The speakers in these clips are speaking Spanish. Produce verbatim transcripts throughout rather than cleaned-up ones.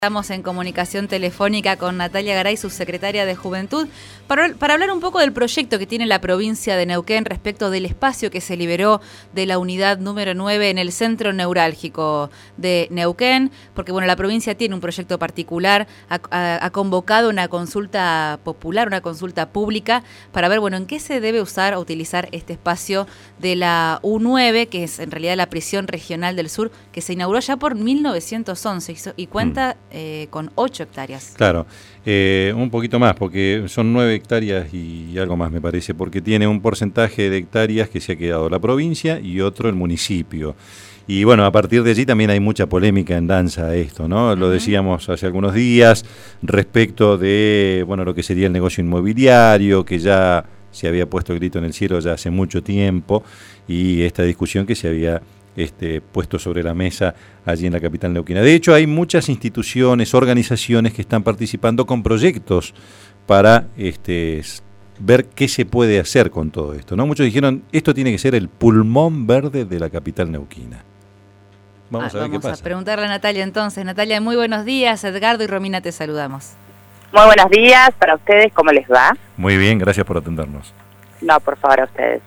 Estamos en comunicación telefónica con Natalia Garay, subsecretaria de Juventud, para, para hablar un poco del proyecto que tiene la provincia de Neuquén respecto del espacio que se liberó de la unidad número nueve en el centro neurálgico de Neuquén, porque bueno, la provincia tiene un proyecto particular, ha, ha, ha convocado una consulta popular, una consulta pública, para ver bueno en qué se debe usar o utilizar este espacio de la U nueve, que es en realidad la prisión regional del sur, que se inauguró ya por mil novecientos once y, y cuenta... Mm. Eh, con ocho hectáreas. Claro, eh, un poquito más, porque son nueve hectáreas y algo más me parece, porque tiene un porcentaje de hectáreas que se ha quedado la provincia y otro el municipio. Y bueno, a partir de allí también hay mucha polémica en danza a esto, ¿no? Uh-huh. Lo decíamos hace algunos días respecto de, bueno, lo que sería el negocio inmobiliario, que ya se había puesto el grito en el cielo ya hace mucho tiempo, y esta discusión que se había Este, puesto sobre la mesa allí en la capital neuquina. De hecho, hay muchas instituciones, organizaciones que están participando con proyectos para este, ver qué se puede hacer con todo esto, ¿no? Muchos dijeron, esto tiene que ser el pulmón verde de la capital neuquina. Vamos ah, a ver vamos qué pasa. a preguntarle a Natalia entonces. Natalia, muy buenos días. Edgardo y Romina te saludamos. Muy buenos días para ustedes, ¿cómo les va? Muy bien, gracias por atendernos. No, por favor, a ustedes.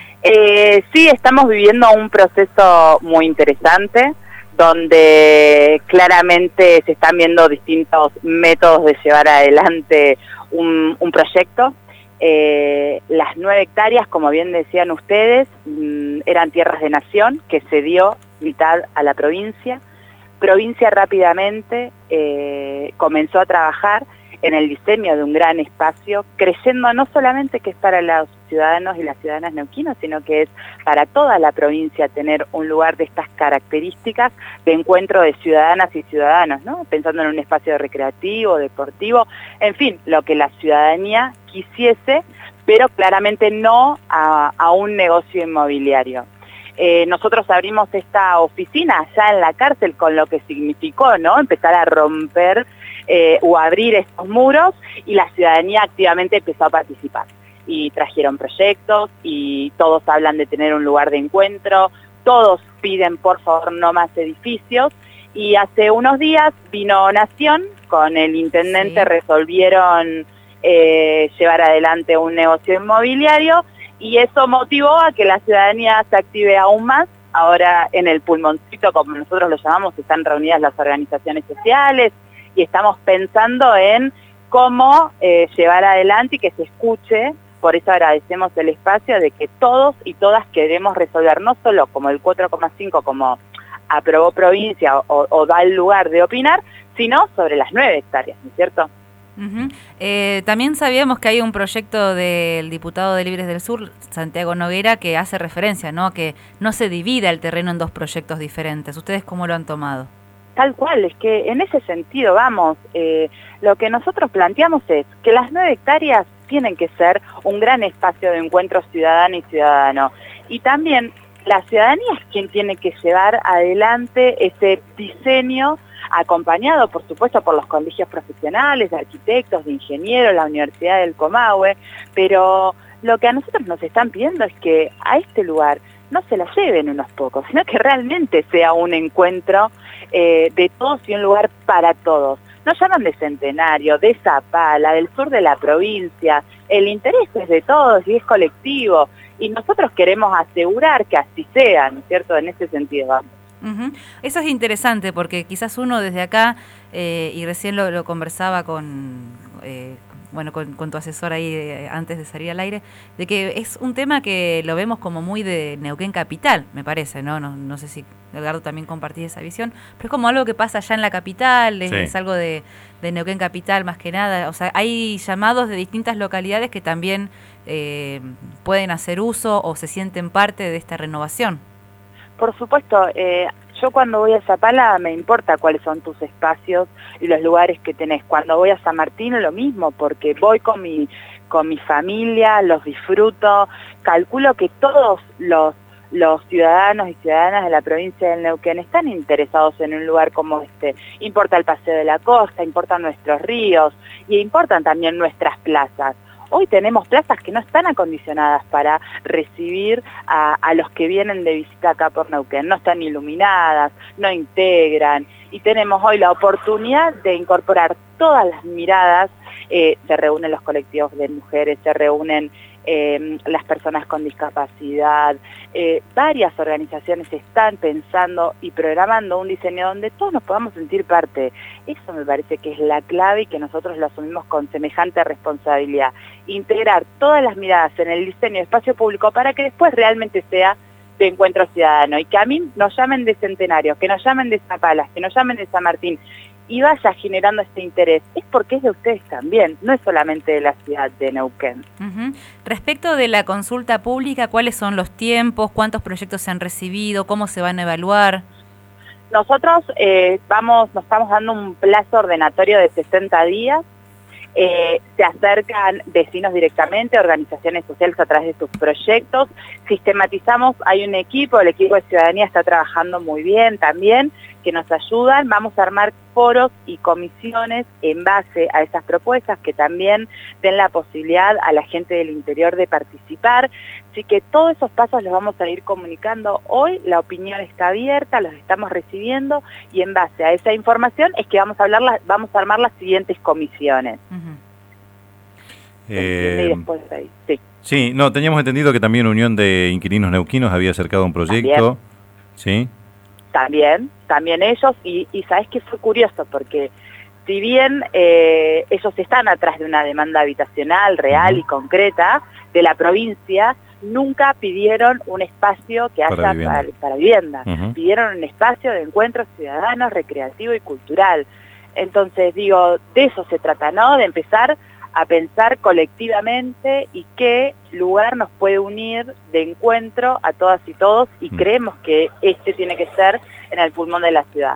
Eh, sí, estamos viviendo un proceso muy interesante, donde claramente se están viendo distintos métodos de llevar adelante un, un proyecto. Eh, las nueve hectáreas, como bien decían ustedes, mmm, eran tierras de nación que se dio mitad a la provincia. Provincia rápidamente eh, comenzó a trabajar en el diseño de un gran espacio, creyendo no solamente que es para los ciudadanos y las ciudadanas neuquinos, sino que es para toda la provincia tener un lugar de estas características de encuentro de ciudadanas y ciudadanos, ¿no? Pensando en un espacio recreativo, deportivo, en fin, lo que la ciudadanía quisiese, pero claramente no a, a un negocio inmobiliario. Eh, nosotros abrimos esta oficina allá en la cárcel con lo que significó, ¿no? Empezar a romper eh, o abrir estos muros, y la ciudadanía activamente empezó a participar. Y trajeron proyectos y todos hablan de tener un lugar de encuentro, todos piden por favor no más edificios, y hace unos días vino Nación, con el intendente sí. resolvieron eh, llevar adelante un negocio inmobiliario, y eso motivó a que la ciudadanía se active aún más. Ahora en el pulmoncito, como nosotros lo llamamos, están reunidas las organizaciones sociales y estamos pensando en cómo eh, llevar adelante y que se escuche. Por eso agradecemos el espacio de que todos y todas queremos resolver, no solo como el cuatro coma cinco como aprobó provincia o, o da el lugar de opinar, sino sobre las nueve hectáreas, ¿no es cierto? Uh-huh. Eh, también sabíamos que hay un proyecto del diputado de Libres del Sur, Santiago Noguera, que hace referencia, ¿no?, que no se divida el terreno en dos proyectos diferentes. ¿Ustedes cómo lo han tomado? Tal cual, es que en ese sentido, vamos, eh, lo que nosotros planteamos es que las nueve hectáreas tienen que ser un gran espacio de encuentro ciudadano y ciudadano. Y también la ciudadanía es quien tiene que llevar adelante ese diseño, acompañado, por supuesto, por los colegios profesionales, de arquitectos, de ingenieros, la Universidad del Comahue, pero lo que a nosotros nos están pidiendo es que a este lugar no se la lleven unos pocos, sino que realmente sea un encuentro eh, de todos y un lugar para todos. Nos llaman de Centenario, de Zapala, del sur de la provincia, el interés es de todos y es colectivo, y nosotros queremos asegurar que así sea, ¿no es cierto?, en ese sentido vamos. Uh-huh. Eso es interesante porque quizás uno desde acá, eh, y recién lo, lo conversaba con, eh, bueno, con, con tu asesor ahí eh, antes de salir al aire, de que es un tema que lo vemos como muy de Neuquén capital, me parece, ¿no? No, no sé si Edgardo también compartís esa visión, pero es como algo que pasa allá en la capital, es, sí. es algo de, de Neuquén capital más que nada. O sea, hay llamados de distintas localidades que también eh, pueden hacer uso o se sienten parte de esta renovación. Por supuesto, eh, yo cuando voy a Zapala me importa cuáles son tus espacios y los lugares que tenés. Cuando voy a San Martín lo mismo, porque voy con mi, con mi familia, los disfruto. Calculo que todos los, los ciudadanos y ciudadanas de la provincia del Neuquén están interesados en un lugar como este. Importa el paseo de la costa, importan nuestros ríos y importan también nuestras plazas. Hoy tenemos plazas que no están acondicionadas para recibir a, a los que vienen de visita acá por Neuquén, no están iluminadas, no integran, y tenemos hoy la oportunidad de incorporar todas las miradas. Eh, se reúnen los colectivos de mujeres, se reúnen eh, las personas con discapacidad, eh, varias organizaciones están pensando y programando un diseño donde todos nos podamos sentir parte. Eso me parece que es la clave y que nosotros lo asumimos con semejante responsabilidad. Integrar todas las miradas en el diseño de espacio público para que después realmente sea de encuentro ciudadano y que a mí nos llamen de Centenario, que nos llamen de Zapalas, que nos llamen de San Martín y vaya generando este interés, es porque es de ustedes también, no es solamente de la ciudad de Neuquén. Uh-huh. Respecto de la consulta pública, ¿cuáles son los tiempos? ¿Cuántos proyectos se han recibido? ¿Cómo se van a evaluar? Nosotros eh, vamos, nos estamos dando un plazo ordenatorio de sesenta días. Eh, se acercan vecinos directamente, organizaciones sociales a través de sus proyectos, sistematizamos, hay un equipo, el equipo de ciudadanía está trabajando muy bien también, que nos ayudan, vamos a armar foros y comisiones en base a esas propuestas que también den la posibilidad a la gente del interior de participar, así que todos esos pasos los vamos a ir comunicando hoy, la opinión está abierta, los estamos recibiendo y en base a esa información es que vamos a hablar, vamos a armar las siguientes comisiones. Uh-huh. eh, y después de ahí, sí. Sí, no, teníamos entendido que también Unión de Inquilinos Neuquinos había acercado un proyecto, ¿sí? También, también ellos, y, y sabes que fue curioso, porque si bien eh, ellos están atrás de una demanda habitacional real uh-huh. y concreta de la provincia, nunca pidieron un espacio que haya para vivienda, para, para vivienda. Uh-huh. Pidieron un espacio de encuentros ciudadanos, recreativo y cultural. Entonces, digo, de eso se trata, ¿no? De empezar a pensar colectivamente y qué lugar nos puede unir de encuentro a todas y todos, y mm. creemos que este tiene que ser en el pulmón de la ciudad.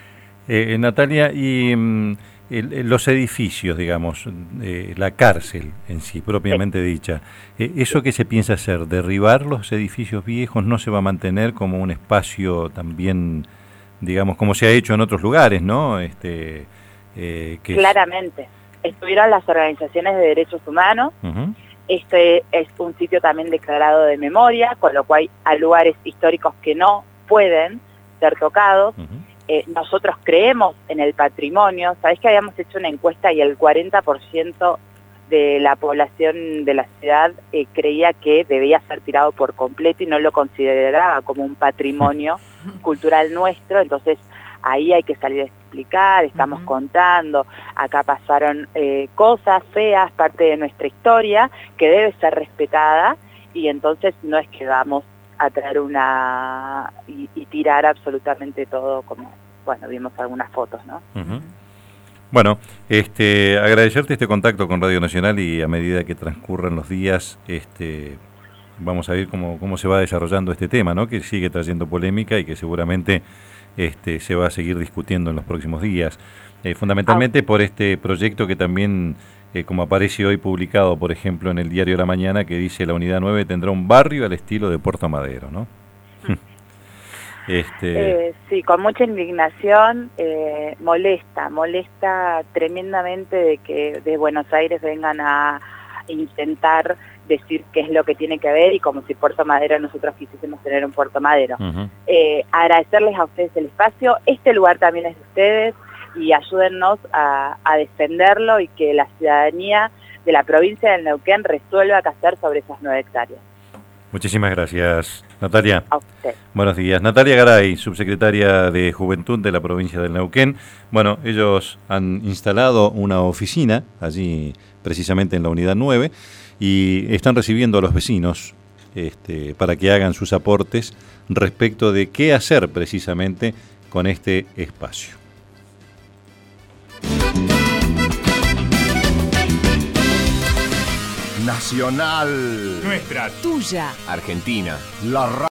Eh, Natalia, y mm, el, los edificios, digamos, eh, la cárcel en sí, propiamente sí. dicha, eh, ¿eso qué se piensa hacer? ¿Derribar los edificios viejos? ¿No se va a mantener como un espacio también, digamos, como se ha hecho en otros lugares, ¿no? Este, eh, que Claramente. Es... Estuvieron las organizaciones de derechos humanos, uh-huh. este es un sitio también declarado de memoria, con lo cual hay lugares históricos que no pueden ser tocados. Uh-huh. Eh, nosotros creemos en el patrimonio, sabés que habíamos hecho una encuesta y el cuarenta por ciento de la población de la ciudad eh, creía que debía ser tirado por completo y no lo consideraba como un patrimonio cultural nuestro, entonces ahí hay que salir a explicar, estamos uh-huh. contando, acá pasaron eh, cosas feas, parte de nuestra historia, que debe ser respetada, y entonces no es que vamos a traer una y, y tirar absolutamente todo, como, bueno, vimos algunas fotos, ¿no? Uh-huh. Bueno, este, agradecerte este contacto con Radio Nacional, y a medida que transcurran los días, este, vamos a ver cómo, cómo se va desarrollando este tema, ¿no? Que sigue trayendo polémica y que seguramente Este, se va a seguir discutiendo en los próximos días, eh, fundamentalmente por este proyecto que también, eh, como aparece hoy publicado, por ejemplo, en el diario La Mañana, que dice: la Unidad nueve tendrá un barrio al estilo de Puerto Madero, ¿no? este... eh, sí, con mucha indignación, eh, molesta, molesta tremendamente de que de Buenos Aires vengan a intentar decir qué es lo que tiene que ver, y como si Puerto Madero nosotros quisiésemos tener un Puerto Madero. Uh-huh. Eh, agradecerles a ustedes el espacio, este lugar también es de ustedes, y ayúdennos a, a defenderlo, y que la ciudadanía de la provincia del Neuquén resuelva qué hacer sobre esas nueve hectáreas. Muchísimas gracias, Natalia. A usted. Buenos días. Natalia Garay, subsecretaria de Juventud de la provincia del Neuquén. Bueno, ellos han instalado una oficina allí, precisamente en la Unidad nueve, y están recibiendo a los vecinos este, para que hagan sus aportes respecto de qué hacer precisamente con este espacio. Nacional. Nuestra. Tuya. Argentina. La